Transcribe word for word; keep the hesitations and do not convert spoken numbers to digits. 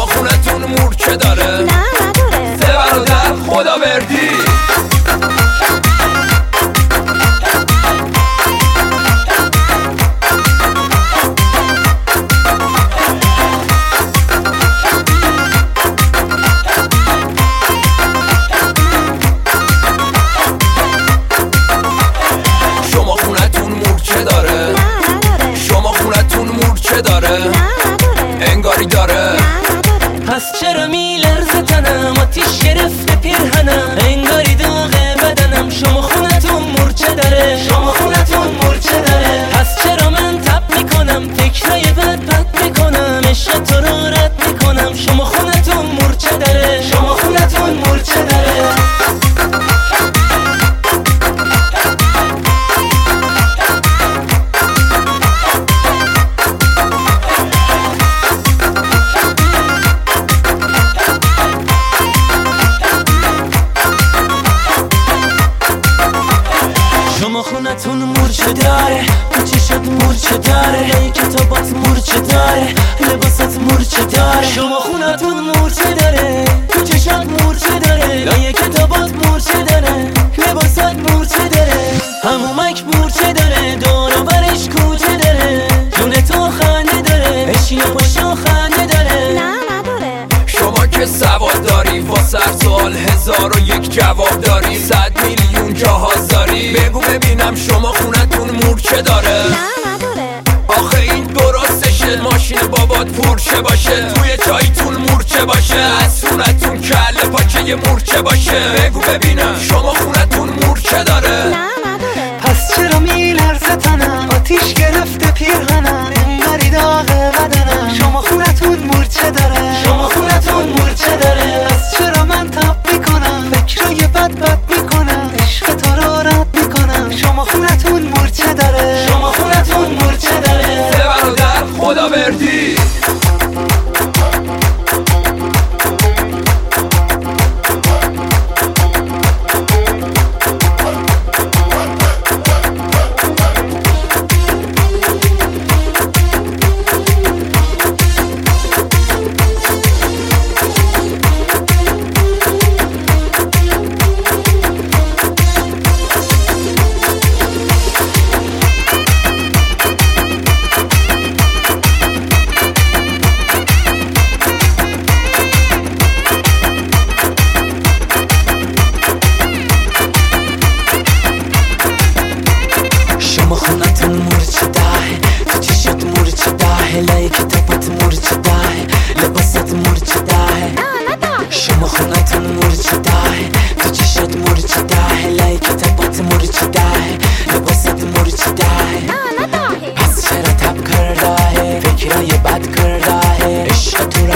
شما خونتون مورچه داره؟ نه نداره. سه برادر خداوردی. شما خونتون مورچه داره؟ نه نداره. شما خونتون مورچه داره؟ نه نداره. انگاری داره. نه نداره. پس چرا میلرزه تنم، آتیش گرفته پیرهنم، انگاری داغه بدنم. شما خونتون مورچه داره، شما خونتون مورچه داره. پس چرا من تب میکنم، فکرای بد بد میکنم، عشق تو رو رد میکنم. شما خونتون مورچه داره، شما خونتون مورچه داره. شما خونتون مورچه داره، تو چشات مورچه داره، لای کتابات مورچه داره، لباسات مورچه داره. شما خونتون مورچه داره، تو چشات مورچه داره، لای کتابات مورچه داره، لباسات مورچه داره. همومک مورچه داره، دور و برش کوچه داره، جون تو خنده داره، بشین و پاشو خنده داره. نه نداره. شما که سواد داری، واسه هر سوال هزار و یک جواب داری، صد میلیون جاهاز داری. بگو ببینم شما خونتون مورچه داره؟ نه نداره. آخه این درستشه، ماشین بابات پورشه باشه، توی چایتون مورچه باشه، از صورتون کله پاچه یه مورچه باشه. بگو ببینم شما خونتون مورچه داره؟ نه نداره. پس چرا میلرزه تنم، آتیش گرفته پیرهنم، انگاری داغه بدنم. شما خونتون مورچه داره، شما خونتون مورچه داره. پس چرا من تب میکنم، فکرای بد بد میکنم، عشق تو رو رد میکنم. شما خونتون مورچه داره، شما خونتون مورچه داره. سه برادر خداوردی. شما خونتون مورچه داره، تو چشات مورچه داره، لای کتابات مورچه داره، لباسات مورچه داره. شما خونتون مورچه داره، تو چشات مورچه داره، لای کتابات مورچه داره، لباسات مورچه داره. پس چرا تب کرده، فکرای بد کرده، عشق تو